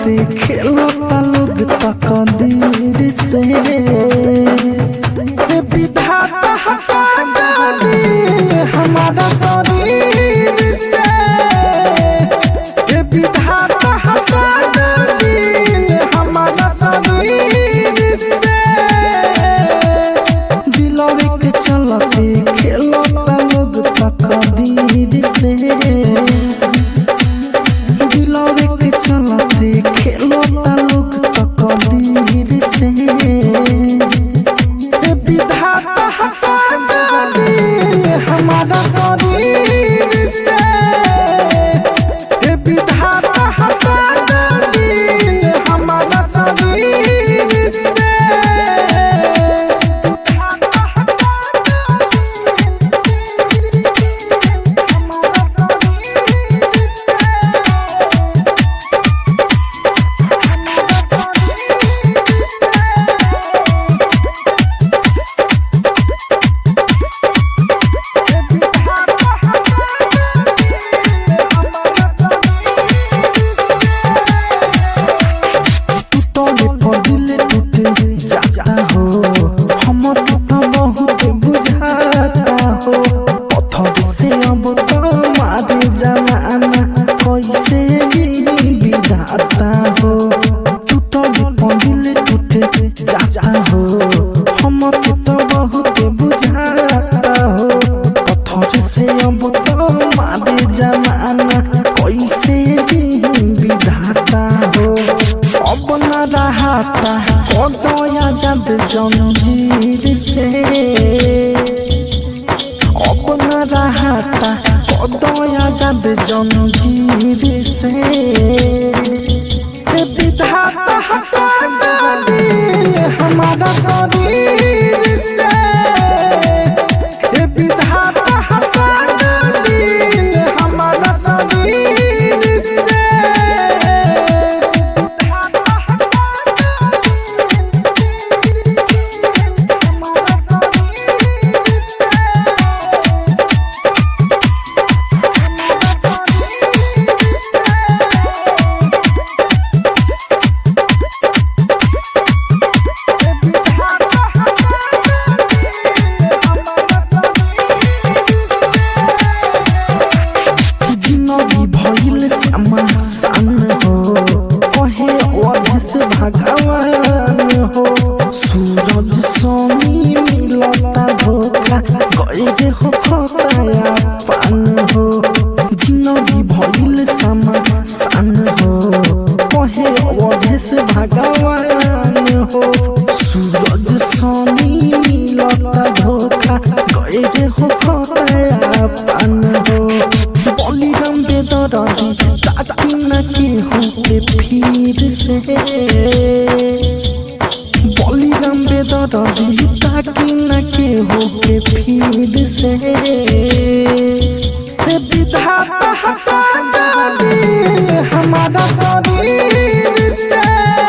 चलते खेलता लोग तकदीर से विधाता हटा दिल हमारा शरीर से विधाता हटा दिल हमारा शरीर से दिलवे के चलते खेलता लोग तकदीर से दिलवे के चलते खेलता लोग तकदीर से विधाता हटा दिल हमारा शरीर से विधाता हटा दिल हमारा शरीर से जाता हो हम तो बहुत बुझाता हो पत्थर से अब तो मारे जमाना कैसे विधाता हो टूटल दिल टूट जाता हो हम तो बहुत बुझाता हो पत्थर से अब तो मारे जमाना कैसे विधाता हो अब न रहता दया जद जंजीर से अब न रहता दया जद जंजीर से विधाता हटा दिल हमारा शरीर से विधाता हटा दिल हमारा शरीर से भइल समासान हो कहे अधस भगवान हो सूरज स्वामी मिलता धोखा गए हो खताया पान हो जिंदगी भइल समासान हो कहे अधस भगवान हो सूरज स्वामी मिलता धोखा गए हो खताया पान हो बलिराम बेदरदी ताकि न केहू के फिर से बलिराम बेदरदी ताकि न केहू के फिर से विधाता हटा दिल हमारा शरीर से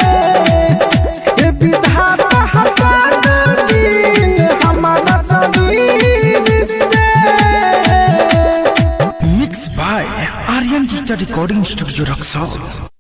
विधाता हटा दिल हमारा शरीर से Mixed by Aryan Digital Recording Studio Roxol.